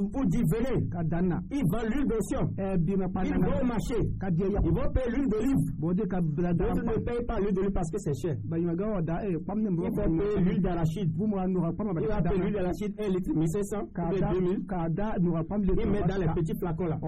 pour dire venez. Ils vendent l'huile d'onction. Ils vont au marché. Ils vont payer l'huile d'olive. D'autres ne payent pas l'huile d'olive parce que c'est cher. Ils vont payer l'huile d'arachide. Il va payer l'huile d'arachide 1 litre 1500 ou 2000. Ils mettent dans les petits flacons là.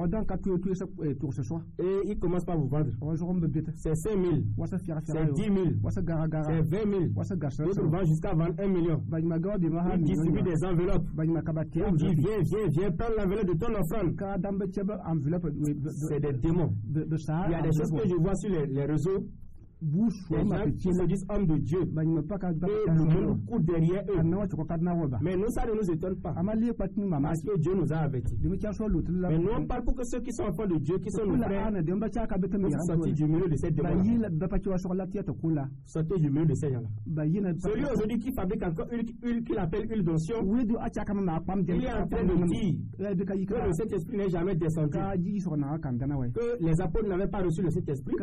Et ils commencent par vous vendre. C'est 5 000. C'est 10 000. C'est 20 000. D'autres vendent jusqu'à vendre 1 million. Ils distribuent des enveloppes. Ils disent viens prendre l'enveloppe de ton offrande. C'est des démons. Il y a des choses que je vois sur les réseaux. Les gens qui se disent hommes de Dieu, et le monde court derrière eux. Mais nous, ça ne nous étonne pas, parce que Dieu nous a avertis. Mais nous, on parle pour que ceux qui sont enfants de Dieu, qui sont nos frères, sortent du milieu de cette démon. Sortez du milieu de ces gens-là. Celui aujourd'hui qui fabrique encore huile qu'il appelle huile d'onction, il est en train de dire que le Saint-Esprit n'est jamais descendu, que les apôtres n'avaient pas reçu le Saint-Esprit.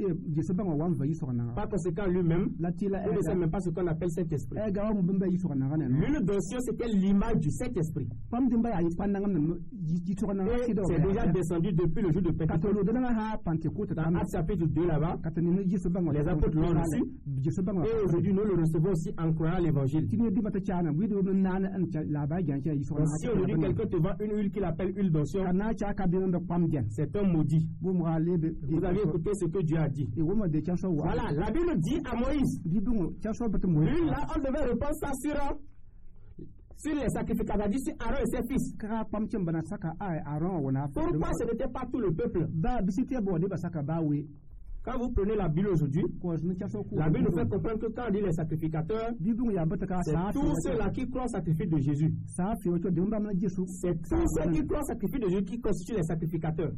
Par conséquent, lui-même, il ne sait même pas ce qu'on appelle Saint-Esprit. L'huile d'onction, c'était l'image du Saint-Esprit. C'est déjà descendu depuis le jour de Pentecôte. Dans Actes chapitre 2 là-bas, les apôtres l'ont reçu. Et aujourd'hui, nous le recevons aussi en croyant l'évangile. Si aujourd'hui quelqu'un te vend une huile qu'il appelle huile d'onction, c'est un maudit. Vous avez écouté ce que Dieu a dit. Voilà, la Bible dit à Moïse, l'huile là, on devait répandre ça sur les sacrificateurs, dit sur Aaron et ses fils. Pourquoi ce n'était pas tout le peuple? Quand vous prenez la Bible aujourd'hui, la Bible nous fait comprendre que quand on dit les sacrificateurs, c'est tous ceux-là qui croient au sacrifice de Jésus. C'est tous ceux qui croient au sacrifice de Jésus qui constituent les sacrificateurs.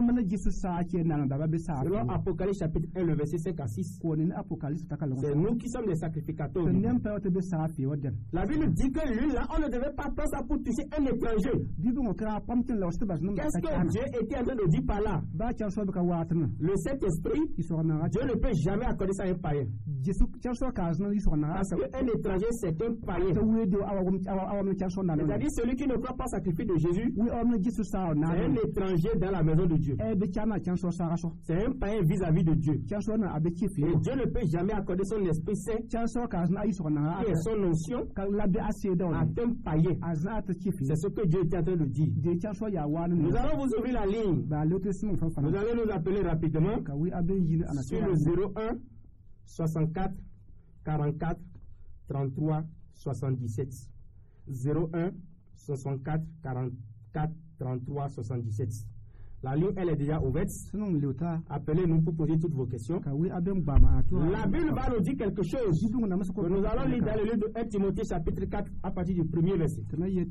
Selon Apocalypse chapitre 1, le verset 5 à 6, c'est nous qui sommes les sacrificateurs. La Bible dit que l'huile là, on ne devait pas prendre ça pour toucher un étranger. Qu'est-ce que Dieu était en train de dire par là? Le Saint-Esprit, Dieu ne peut jamais accorder ça à un païen. Parce qu'un étranger, c'est un païen. C'est-à-dire celui qui ne croit pas au sacrifice de Jésus, c'est un étranger dans la maison de Dieu. C'est un païen vis-à-vis de Dieu. Et Dieu ne peut jamais accorder son Esprit Saint et son onction à un païen. C'est ce que Dieu est en train de dire. Nous allons vous ouvrir la ligne. Vous allez nous appeler rapidement sur le 01 64 44 33 77. 01 64 44 33 77. La ligne, elle est déjà ouverte. Appelez-nous pour poser toutes vos questions. La Bible va nous dire quelque chose. Nous allons lire dans le livre de 1 Timothée chapitre 4 à partir du premier verset.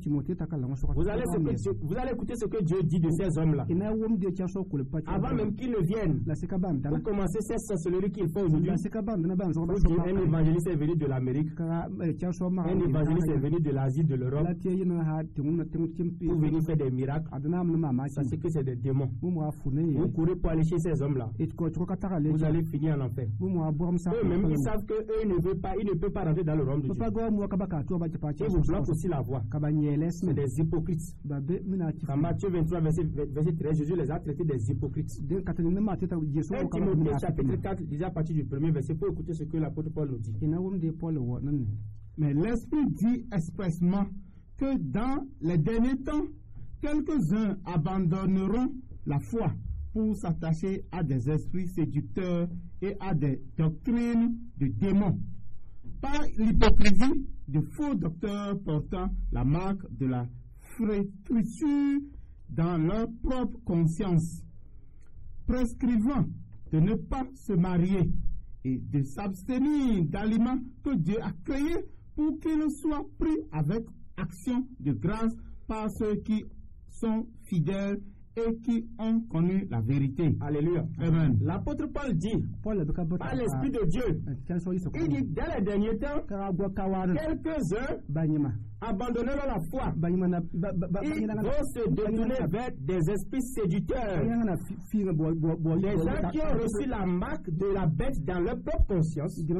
Vous allez écouter ce que Dieu dit de ces hommes-là. Avant même qu'ils ne viennent, pour commencer cette sorcellerie qu'ils font aujourd'hui. Un évangéliste est venu de l'Amérique. Un évangéliste est venu de l'Asie, de l'Europe. Pour venir faire des miracles. Ça, c'est que c'est des démons. Vous courez pour aller chez ces hommes-là. Vous allez finir en enfer. Eux-mêmes, ils savent qu'eux, ils ne peuvent pas rentrer dans le royaume de Dieu. Ils vous bloquent aussi la voie. C'est des hypocrites. Dans Matthieu 23, verset 13, Jésus les a traités des hypocrites. 1 Timothée chapitre 4, disait à partir du premier verset, pour écouter ce que l'apôtre Paul nous dit. Mais l'Esprit dit expressement que dans les derniers temps, quelques-uns abandonneront la foi pour s'attacher à des esprits séducteurs et à des doctrines de démons. Par l'hypocrisie de faux docteurs portant la marque de la flétrissure dans leur propre conscience, prescrivant de ne pas se marier et de s'abstenir d'aliments que Dieu a créés pour qu'ils soient pris avec action de grâce par ceux qui sont fidèles et qui ont connu la vérité. Alléluia. Amen. L'apôtre Paul dit, par l'Esprit de Dieu, il dit, dans les derniers temps, quelques-uns abandonneront la foi. Ils vont se détourner vers des esprits séducteurs. Les gens qui ont reçu la marque de la bête dans leur propre conscience. Des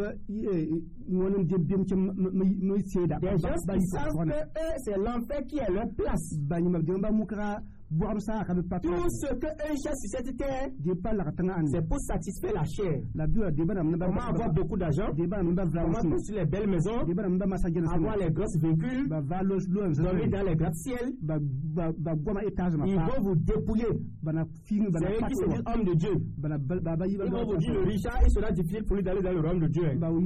gens qui savent que eux, c'est l'enfer qui est leur place. Tout ce qu'un cherche sur cette terre, c'est pour satisfaire la chair. Comment avoir beaucoup d'argent, comment construire les belles maisons, avoir les grosses véhicules, dormir dans les gratte-ciel. Ils vont vous dépouiller. C'est eux qui se disent hommes de Dieu. Ils vont vous dire le Richard, il sera difficile pour lui d'aller dans le royaume de Dieu.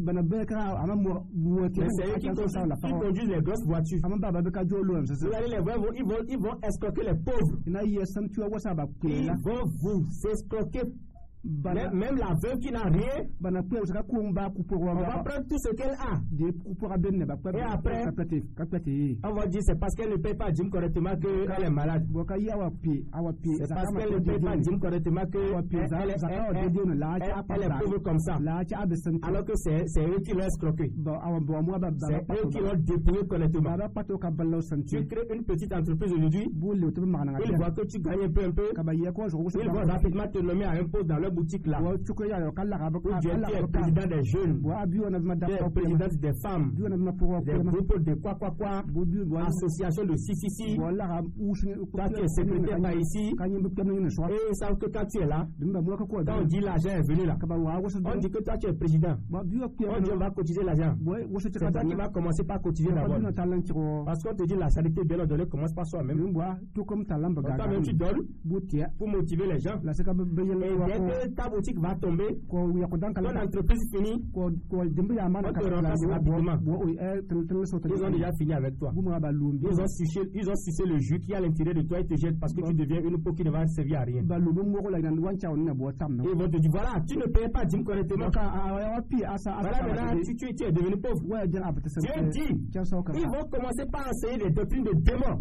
Mais c'est eux qui conduisent les grosses voitures. Vous allez les voir, ils vont escroquer les pauvres. Ils vont vous escroquer. Même la veuve qui n'a rien, on va prendre tout ce qu'elle a. Et après, on va dire c'est parce qu'elle ne paye pas Jim correctement qu'elle est malade. C'est parce qu'elle ne paye pas Jim correctement qu'elle est pauvre comme ça. Alors que c'est eux qui l'ont escroqué. C'est eux qui l'ont dépouillé correctement. Tu crées une petite entreprise aujourd'hui, ils voient que tu gagnes un peu. Ils vont rapidement te nommer à un poste dans leur boutique là. Tu es président des jeunes, tu es président des femmes, des groupes de quoi, association de si. Toi tu es secrétaire par ici. Et ils savent que quand tu es là, quand on dit l'argent est venu là, on dit que toi tu es président. On dit on va cotiser l'argent. C'est toi qui vas commencer par cotiser d'abord. Parce qu'on te dit la charité bien ordonnée commence par soi-même. Toi-même tu donnes pour motiver les gens. Et dès que ta boutique va tomber, ton entreprise finit, on te remplace rapidement. Ils ont déjà fini avec toi. Ils ont sucé le jus qui est à l'intérieur de toi et te jettent parce que tu deviens une peau qui ne va servir à rien. Ils vont te dire voilà, tu ne payes pas Jim correctement. Voilà, maintenant tu es devenu pauvre. Dieu dit, ils vont commencer par enseigner des doctrines de démons.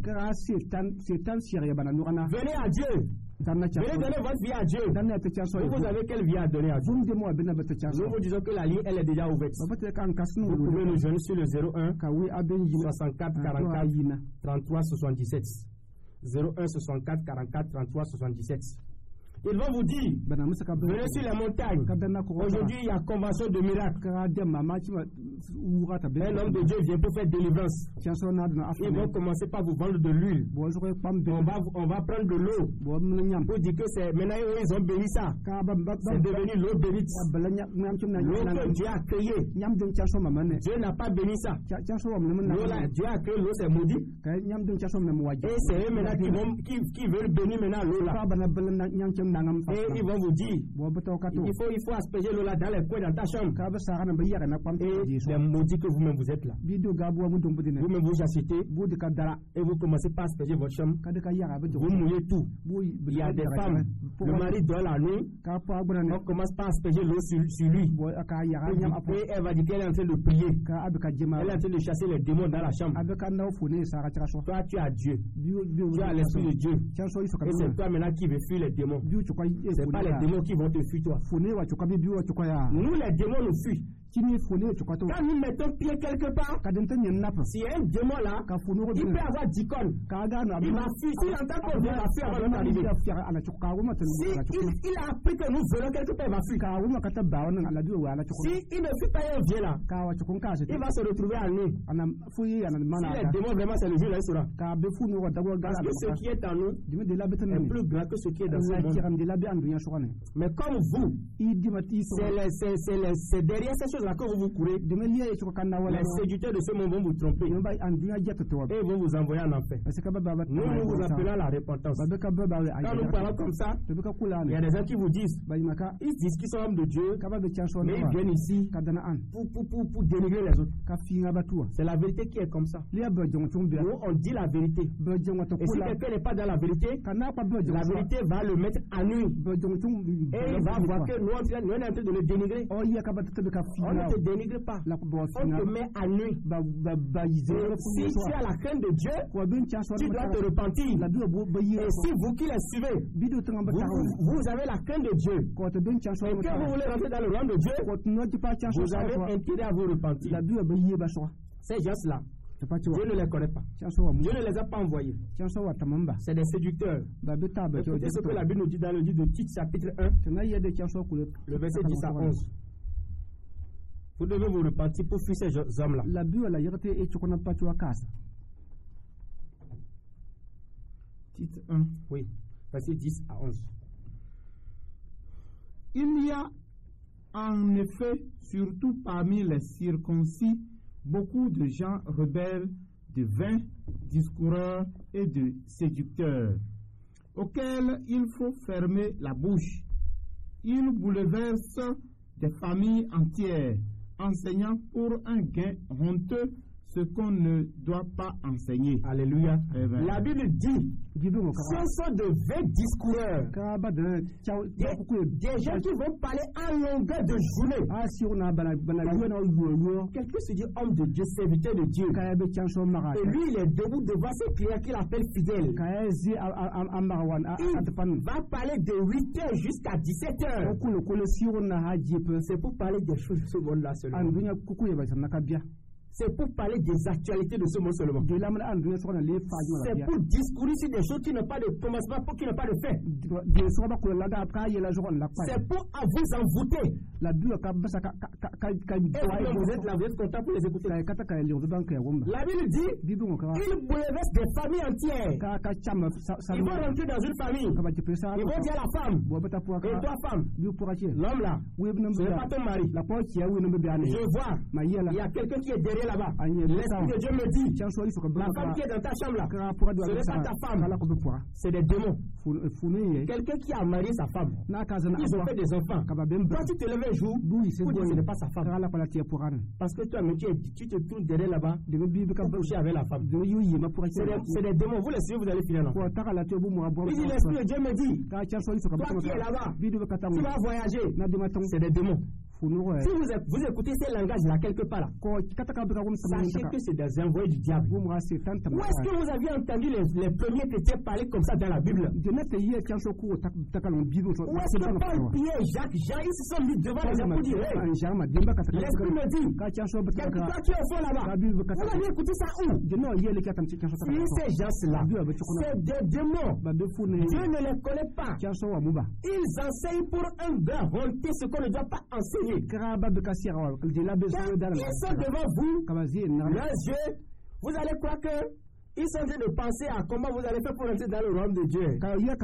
Venez à Dieu. Venez donner votre vie à Dieu. Vous avez quelle vie à donner à Dieu? Nous vous disons que la ligne elle est déjà ouverte. Vous pouvez nous joindre sur le 01 64 44 33 77. 01 64 44 33 77. Ils vont vous dire, venez sur les montagnes. Aujourd'hui, il y a convention de miracles. Un homme de Dieu vient pour faire délivrance. Ils vont commencer par vous vendre de l'huile. On va prendre de l'eau. Pour dire que c'est maintenant ils ont béni ça. C'est devenu l'eau bénite. L'eau que Dieu a créée. Dieu n'a pas béni ça. Dieu a créé l'eau, c'est maudit. Et c'est eux maintenant qui veulent bénir maintenant l'eau là. Et ils vont vous dire, il faut asperger l'eau là dans les coins dans ta chambre. Et les maudits que vous-même vous êtes là. Vous-même vous achetez et vous commencez pas à asperger votre chambre. Vous mouillez tout. Il y a des femmes, le mari dort la nuit, on commence pas à asperger l'eau sur lui. Et elle va dire qu'elle est en train de prier. Elle est en train de chasser les démons dans la chambre. Toi tu as Dieu. Tu as l'esprit de Dieu. Et c'est toi maintenant qui veux fuir les démons. C'est pas les démons qui vont te fuir toi. Nous les démons nous fuient. Quand nous mettons pied quelque part, s'il y a un démon là, il peut avoir 10 connes. Il va fuir. S'il entend qu'on vient, il va fuir avant d'arriver. S'il a appris que nous venons quelque part, il va fuir. S'il ne fuit pas et on vient là, il va se retrouver à nous. Si les démons vraiment c'est le jour là, il sera. Parce que ce qui est en nous est plus grand que ce qui est dans ce monde. Mais comme vous, c'est derrière ces choses que vous courez, les séducteurs de ce monde vont vous tromper et vont vous envoyer en enfer. Nous vous appelons la repentance. Quand nous parlons comme ça, il y a des gens qui vous disent, ils disent qu'ils sont hommes de Dieu, mais ils viennent ici pour dénigrer les autres. C'est la vérité qui est comme ça. Nous on dit la vérité. Et si quelqu'un n'est pas dans la vérité va le mettre à nu. Et il va voir que nous on est en train de le dénigrer. ne te dénigre pas. On te met à nu. Si tu as la crainte de Dieu, tu dois te repentir. Et si vous qui les suivez, vous avez la crainte de Dieu, et que vous voulez rentrer dans le royaume de Dieu, vous avez intérêt à vous repentir. Ces gens-là, Dieu ne les connaît pas. Dieu ne les a pas envoyés. C'est des séducteurs. Écoutez ce que la Bible nous dit dans le livre de Tite, chapitre 1, le verset 10 à 11. Vous devez vous repentir pour fuir ces hommes-là. Tite 1. Oui, verset 10 à 11. Il y a en effet, surtout parmi les circoncis, beaucoup de gens rebelles, de vains discoureurs et de séducteurs, auxquels il faut fermer la bouche. Ils bouleversent des familles entières, enseignant pour un gain honteux ce qu'on ne doit pas enseigner. Alléluia. Amen. La Bible dit, ce sont de vains discoureurs, des gens qui vont parler à longueur de journée. Quelqu'un se dit homme de Dieu, serviteur de Dieu, et lui il est debout devant ses clients qu'il appelle fidèles. Il va parler de 8h jusqu'à 17h. C'est pour parler des choses de ce monde-là seulement. C'est pour parler des actualités de ce monde seulement. C'est pour discourir sur des choses qui n'ont pas de commencement, qui n'ont pas de fin. C'est pour vous envoûter. Et vous êtes là, vous êtes content pour les écouter. La Bible dit, ils bouleversent des familles entières. Ils vont rentrer dans une famille. Ils vont dire à la femme, et toi femme, l'homme là, ce n'est pas ton mari. Je vois, il y a quelqu'un qui est derrière là-bas. L'Esprit de Dieu me dit, la femme qui est dans ta chambre là, ce n'est pas ta femme, c'est des démons. Quelqu'un qui a marié sa femme, ils ont fait des enfants. Toi tu te lèves un jour pour dire ce n'est pas sa femme. Parce que toi tu te tournes derrière là-bas pour coucher avec la femme. C'est des démons. Vous les suivez, vous allez finir là. Il dit l'Esprit de Dieu me dit, toi qui es là-bas, tu vas voyager. C'est des démons. Si vous écoutez ces langages-là quelque part là, sachez que c'est des envoyés du diable. Où est-ce que vous aviez entendu les premiers chrétiens parler comme ça dans la Bible? Où est-ce que Paul, Pierre, Jacques, Jean, ils se sont mis devant les gens pour dire l'Esprit me dit, toi qui es au fond là-bas, vous avez écouté ça où? Si ces gens-là, c'est des démons, Dieu ne les connaît pas. Ils enseignent pour un grand honte ce qu'on ne doit pas enseigner. Ils sont devant vous, leurs yeux, vous allez croire que ils sont en train de penser à comment vous allez faire pour entrer dans le royaume de Dieu.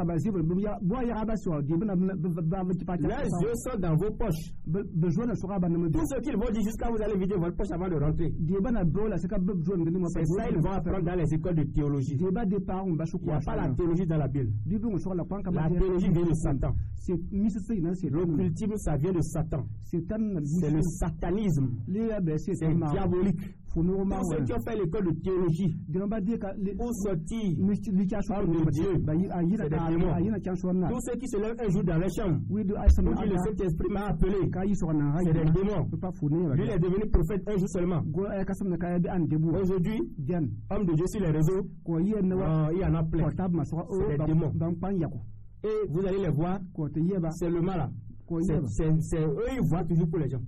Leurs yeux sont dans vos poches. Tout ce qu'ils vont dire jusqu'à vous allez vider votre poche avant de rentrer. C'est ça ils vont apprendre dans les écoles de théologie. Il n'y a pas la théologie dans la Bible. La théologie vient de Satan. L'occultisme, ça vient de Satan. C'est le satanisme. C'est diabolique. Tous ceux qui ont fait l'école de théologie pour sortir de Dieu, c'est des démons. Tous ceux qui se lèvent un jour dans les chambres pour dire le Saint-Esprit m'a appelé, c'est des démons. Lui il est devenu prophète un jour seulement. Aujourd'hui, homme de Dieu sur les réseaux, il y en a plein. C'est des démons. Et vous allez les voir, c'est le mal là. C'est eux, ils voient toujours pour les gens.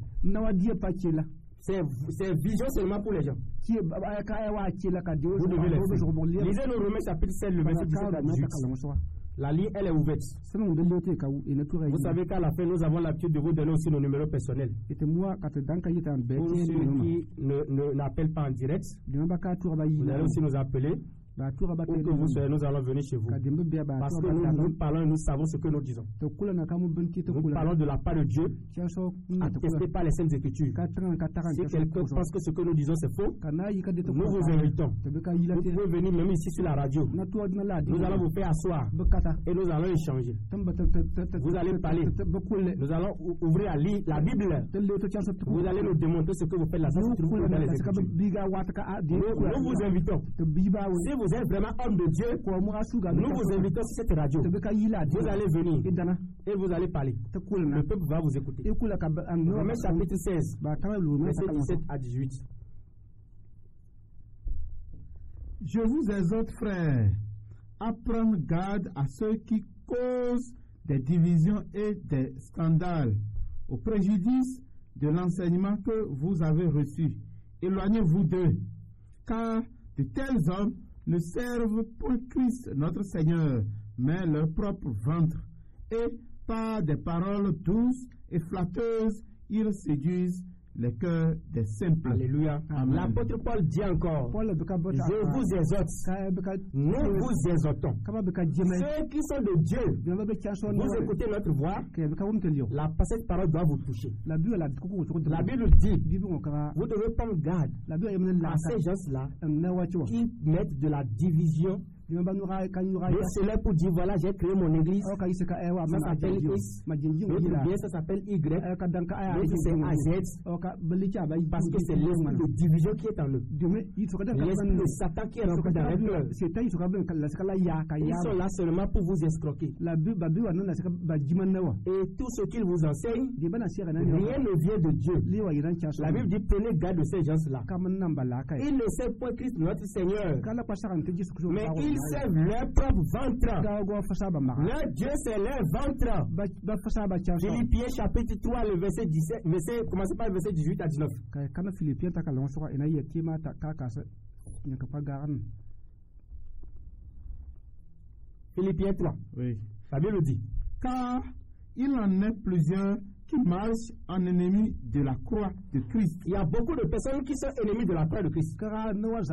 C'est vision seulement pour les gens. Vous devez les faire. Lisez nos Romains chapitre 7, le verset 17 à 18. La ligne, elle est ouverte. Vous savez qu'à la fin, nous avons l'habitude de vous donner aussi nos numéros personnels. Pour ceux qui n'appellent pas en direct, vous allez aussi nous appeler. Pour que vous soyez, nous allons venir chez vous. Parce que nous parlons et nous savons ce que nous disons. Nous parlons de la part de Dieu, attesté par les Saintes Écritures. Si quelqu'un pense que ce que nous disons c'est faux, nous vous invitons. Vous pouvez venir même ici sur la radio. Nous allons vous faire asseoir et nous allons échanger. Vous allez parler. Nous allons ouvrir la Bible. Vous allez nous démontrer ce que vous faites là. Nous vous invitons. Si vous êtes vraiment homme de Dieu, nous vous invitons sur cette radio. Vous allez venir et vous allez parler. Le peuple va vous écouter. Romains chapitre 16, verset 17 à 18. Je vous exhorte, frères, à prendre garde à ceux qui causent des divisions et des scandales, au préjudice de l'enseignement que vous avez reçu. Éloignez-vous d'eux, car de tels hommes ne servent point Christ notre Seigneur, mais leur propre ventre. Et par des paroles douces et flatteuses, ils séduisent les cœurs des simples. Alléluia. L'apôtre Paul dit encore, je vous exhorte, nous vous exhortons. Ceux qui sont de Dieu, vous écoutez notre voix, cette parole doit vous toucher. La Bible dit, vous devez prendre garde à ces gens-là qui mettent de la division. Et c'est là pour dire, voilà, j'ai créé mon église, ça s'appelle X, l'autre bien ça s'appelle Y, l'autre c'est AZ, parce que c'est l'esprit de division qui est en eux. L'esprit de Satan qui est rempli dans les cœurs. Ils sont là seulement pour vous escroquer. Et tout ce qu'ils vous enseignent, rien ne vient de Dieu. La Bible dit, prenez garde de ces gens-là. Ils ne savent point Christ notre Seigneur, mais ils servent leur propre ventre. Leur Dieu, c'est leur ventre. Philippiens chapitre 3, le verset 17, commencez par le verset 18 à 19. Philippiens 3. Oui. La Bible dit, car il en est plusieurs qui marchent en ennemis de la croix de Christ. Il y a beaucoup de personnes qui sont ennemies de la croix de Christ. Comment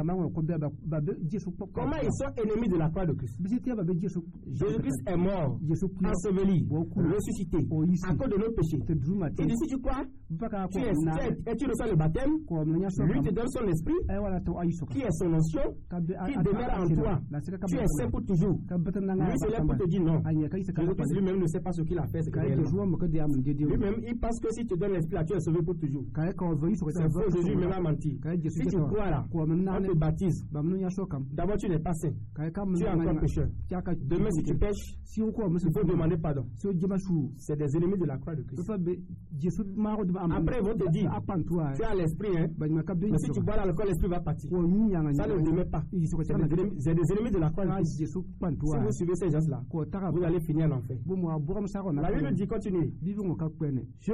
ils sont ennemis de la croix de Christ? Jésus-Christ est mort, enseveli, ressuscité, à cause de nos péchés. Et d'ici tu crois, tu es et tu reçois le baptême, lui te donne son esprit, qui est son onction, qui demeure en toi. Tu es saint pour toujours. Lui c'est là pour te dire non. Jésus-Christ lui-même ne sait pas ce qu'il a fait. Lui-même, il pense que si tu donnes l'esprit là, tu es sauvé pour toujours. C'est faux, Jésus même a menti. Si tu crois là, on te baptise. D'abord, tu n'es pas saint. Tu es encore pécheur. Demain, si tu pêches, il faut demander pardon. C'est des ennemis de la croix de Christ. Après, ils vont te dire, tu as l'esprit, hein? Mais si tu bois l'alcool, l'esprit va partir. Ça ne demeure pas. C'est des ennemis de la croix de Christ. Si vous suivez ces gens-là, vous allez finir en enfer. La Bible dit, continue. Je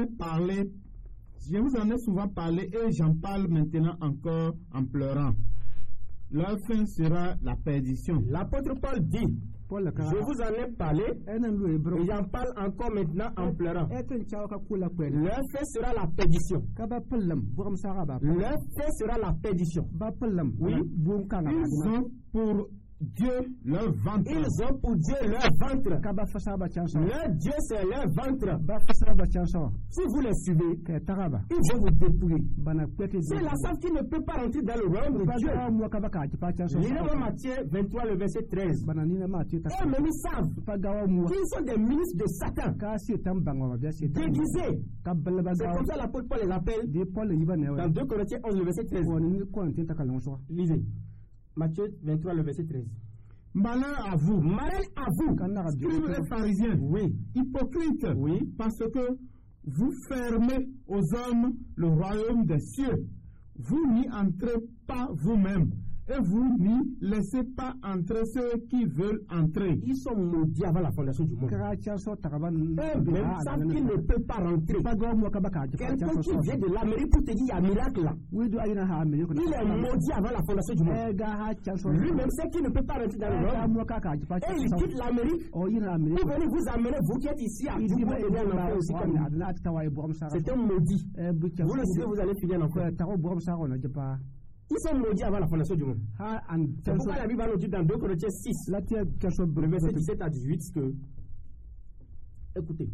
vous en ai souvent parlé et j'en parle maintenant encore en pleurant. Leur fin sera la perdition. L'apôtre Paul dit, je vous en ai parlé et j'en parle encore maintenant en pleurant. Leur fin sera la perdition. Leur fin sera la perdition. Oui, ils ont pour Dieu leur ventre. Ils ont pour Dieu leur ventre. Leur Dieu c'est leur ventre. Si vous les suivez, ils vont vous dépouiller. C'est la savent qui ne peut pas rentrer dans le royaume de Dieu. Lisez Matthieu 23, le verset 13. Eux-mêmes ils savent qu'ils sont des ministres de Satan, déguisés. C'est comme ça l'apôtre Paul les appelle dans 2 Corinthiens 11, le verset 13. Lisez. Matthieu 23, le verset 13. Malheur à vous, scribes et pharisiens, oui, hypocrites, oui, parce que vous fermez aux hommes le royaume des cieux. Vous n'y entrez pas vous-même, et vous n'y laissez pas entrer ceux qui veulent entrer. Ils sont maudits avant la fondation du monde. Eux-mêmes savent qu'ils ne peuvent pas rentrer. Quelqu'un qui vient de l'Amérique pour te dire il y a un miracle là. Il est maudit avant la fondation du monde. Lui-même sait qu'il ne peut pas rentrer dans le royaume. Et il quitte l'Amérique pour venir vous amener, vous qui êtes ici, à vous donner un enfant aussi comme lui. C'est un maudit. Vous le savez, vous allez finir en enfer. Ils sont maudits avant la fondation du monde. C'est pourquoi la Bible va nous dire dans 2 Corinthiens 6, le verset 17 à 18, que, écoutez,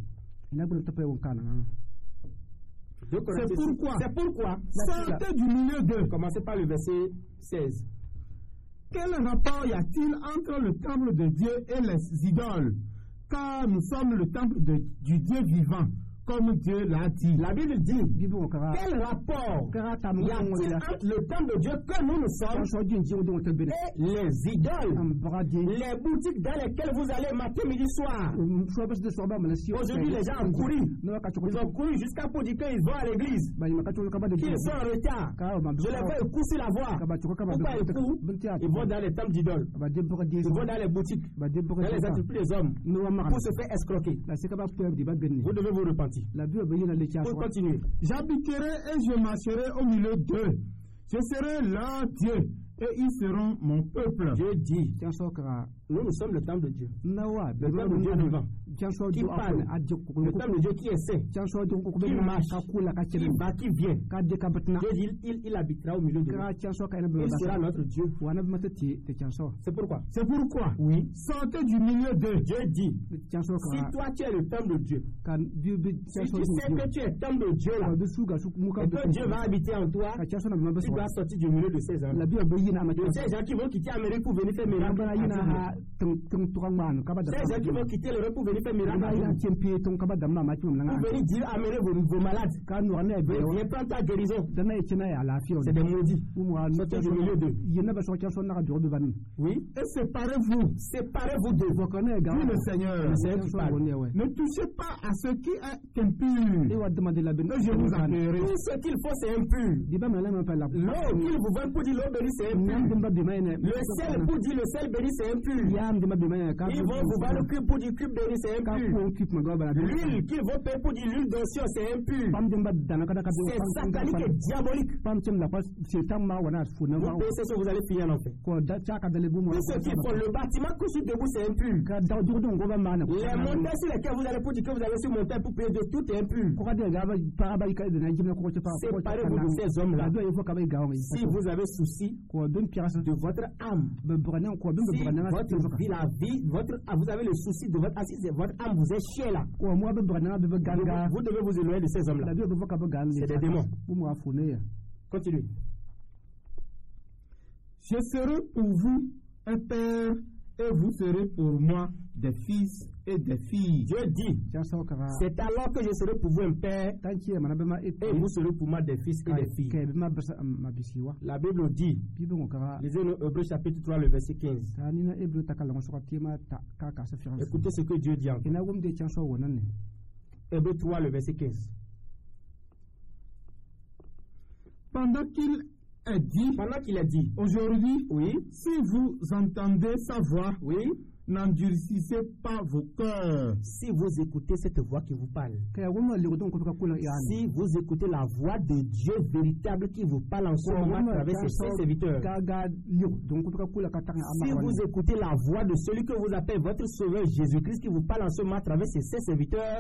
c'est pourquoi, sortez du milieu d'eux. Commencez par le verset 16. Quel rapport y a-t-il entre le temple de Dieu et les idoles? Car nous sommes le temple du Dieu vivant. comme Dieu l'a dit. La Bible dit, quel rapport y a-t-il entre le temple de Dieu que nous sommes et les idoles, les boutiques dans lesquelles vous allez matin, midi, soir? Aujourd'hui, les gens ont couru. Ils ont couru jusqu'à pour dire qu'ils vont à l'église, qu'ils sont en retard. Je les vois, ils courent sur la voie. Pourquoi ils courent? Ils vont dans les temples d'idoles. Ils vont dans les boutiques, dans les entreprises des hommes, pour se faire escroquer. Vous devez vous repentir. Pour continuer. J'habiterai et je marcherai au milieu d'eux. Je serai leur Dieu et ils seront mon peuple. Dieu dit, nous sommes le temple de Dieu. Le temple de Dieu vivant. Qui parle, le temple de Dieu qui essaie, qui marche, qui va, qui vient. Dieu dit, il habitera au milieu de nous. Il sera notre Dieu. C'est pourquoi? Oui. Sortez du milieu d'eux. Dieu dit, si toi tu es le temple de Dieu, si tu sais que tu es le temple de Dieu là, et que Dieu va habiter en toi, tu dois sortir du milieu de ces gens. De ces gens qui vont quitter l'Amérique pour venir faire miracle. Ces gens qui vont quitter l'Europe pour venir faire miracle. Pour venir dire amener vos malades. Viens prendre ta guérison. C'est des maudits. Sortez du milieu d'eux. Oui. Et séparez-vous d'eux. Oui, le Seigneur. Ne touchez pas à ce qui est impur. Je vous appellerai. Tout ce qu'il faut, c'est impur. L'eau qu'il vous vend pour dire l'eau bénie, c'est impur. Le sel pour dire le sel béni, c'est impur. Ils vont vous vendre le cube pour dire cube béni, c'est impur. L'huile qu'ils vont payer pour dire l'huile d'onction, c'est impur. C'est satanique et diabolique. Vous pensez que vous allez finir en enfer. Tout ce qu'ils font, le bâtiment couché debout, c'est impur. Les montagnes sur lesquelles vous allez pour dire que vous allez sur montagne pour payer de tout est impur. Séparez-vous de ces hommes-là. Si vous avez souci de votre âme, si vous avez le souci de votre âme, si votre âme vous est chier là, vous devez vous éloigner de ces hommes-là. C'est des démons. Continuez. Je serai pour vous un père et vous serez pour moi des fils et des filles. Dieu dit, c'est alors que je serai pour vous un père et vous serez pour moi des fils et des filles. La Bible dit, lisez Hébreux chapitre 3, le verset 15. Écoutez ce que Dieu dit encore. Hébreux 3, le verset 15. Pendant qu'il a dit, aujourd'hui, oui, si vous entendez sa voix, oui, n'endurcissez pas vos cœurs. Si vous écoutez cette voix qui vous parle, si vous écoutez la voix de Dieu véritable qui vous parle en ce moment à travers ses serviteurs, si vous écoutez la voix de celui que vous appelez votre sauveur Jésus-Christ qui vous parle en ce moment à travers ses serviteurs,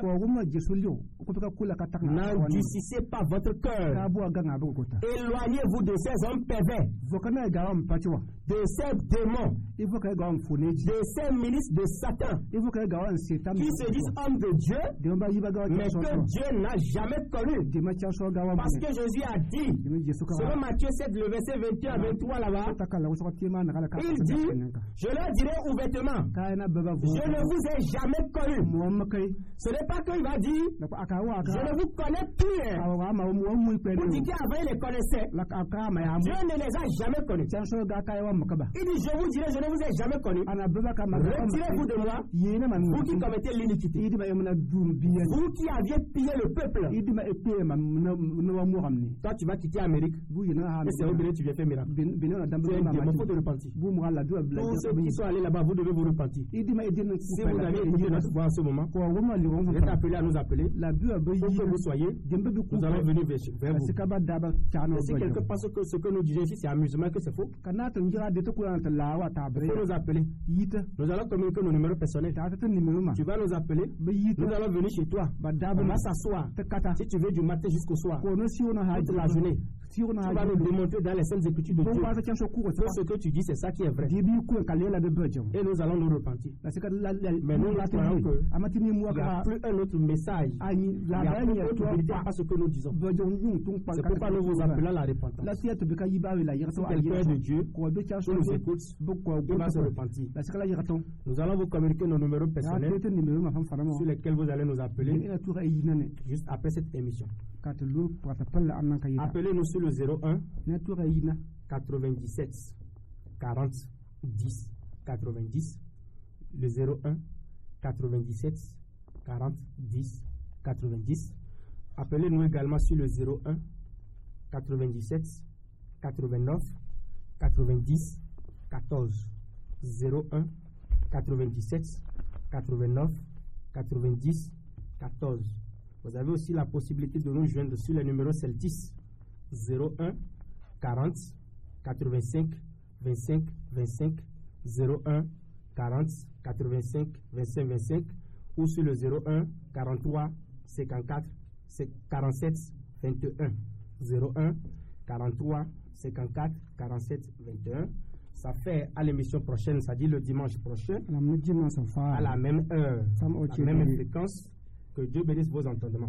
n'endurcissez pas votre cœur. Éloignez-vous de ces hommes pervers, de ces démons, de ces milices de Satan qui se disent hommes de Dieu, mais que Dieu n'a jamais connu. Parce que Jésus a dit, selon Matthieu 7, le verset 21 à 23 là-bas, il dit, je leur dirai ouvertement, je ne vous ai jamais connu. Ce n'est pas qu'il va dire, je ne vous connais plus. Pour dire qu'avant il les connaissait, Dieu ne les a jamais connus. Il dit, je vous dirai, je ne vous ai jamais connus. Retirez-vous de moi, vous qui commettez l'iniquité, vous qui aviez pillé le peuple. Toi, tu vas quitter l'Amérique, et c'est au Bénin tu viens faire miracle. Tu es un démon, il faut te repentir. Tous ceux qui sont allés là-bas, vous devez vous repentir. Si vous avez écouté notre voix en ce moment, vous êtes appelés à nous appeler, pour que vous soyez, nous allons venir vers vous. Et si quelqu'un pense que ce que nous disons ici c'est amusement, que c'est faux, il faut nous appeler. Nous allons communiquer nos numéros personnels. Tu vas nous appeler. Nous allons venir chez toi. On va s'asseoir. Si tu veux du matin jusqu'au soir, toute la journée. Tu vas nous démontrer dans les saintes écritures de Dieu que ce que tu dis, c'est ça qui est vrai. Et nous allons nous repentir. Mais nous croyons qu'il n'y a plus un autre message pas ce que nous disons. C'est pourquoi nous vous appelons à la repentance. Si quelqu'un est de Dieu, qui nous écoute, il va se repentir. Nous allons vous communiquer nos numéros personnels sur lesquels vous allez nous appeler juste après cette émission. Appelez-nous sur le 01 97 40 10 90, le 01 97 40 10 90. Appelez-nous également sur le 01 97 89 90 14, 01 97 89 90 14. Vous avez aussi la possibilité de nous joindre sur le numéro Celtis 01 40 85 25 25, 01 40 85 25 25 ou sur le 01 43 54 47 21, 01 43 54 47 21. Ça fait à l'émission prochaine, ça dit le dimanche prochain, à la même heure, à la même fréquence. Que Dieu bénisse vos entendements.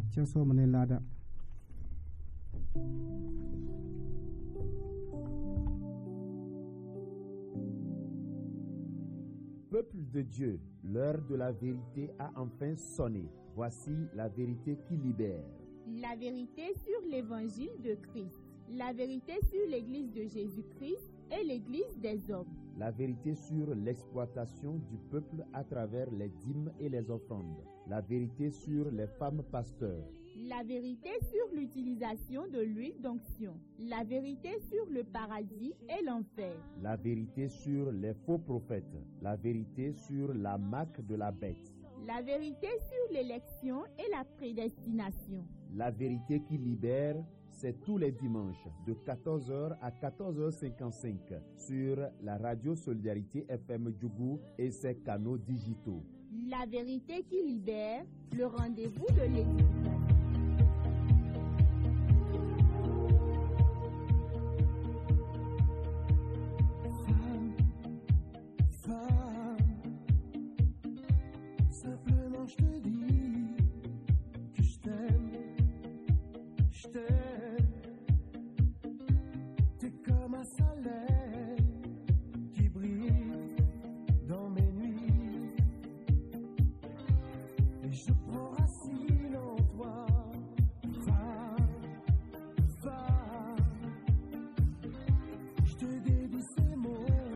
Peuple de Dieu, l'heure de la vérité a enfin sonné. Voici la vérité qui libère. La vérité sur l'évangile de Christ. La vérité sur l'église de Jésus-Christ et l'église des hommes. La vérité sur l'exploitation du peuple à travers les dîmes et les offrandes. La vérité sur les femmes pasteurs. La vérité sur l'utilisation de l'huile d'onction. La vérité sur le paradis et l'enfer. La vérité sur les faux prophètes. La vérité sur la marque de la bête. La vérité sur l'élection et la prédestination. La vérité qui libère, c'est tous les dimanches de 14h à 14h55 sur la radio Solidarité FM Djougou et ses canaux digitaux. La vérité qui libère, le rendez-vous de l'église.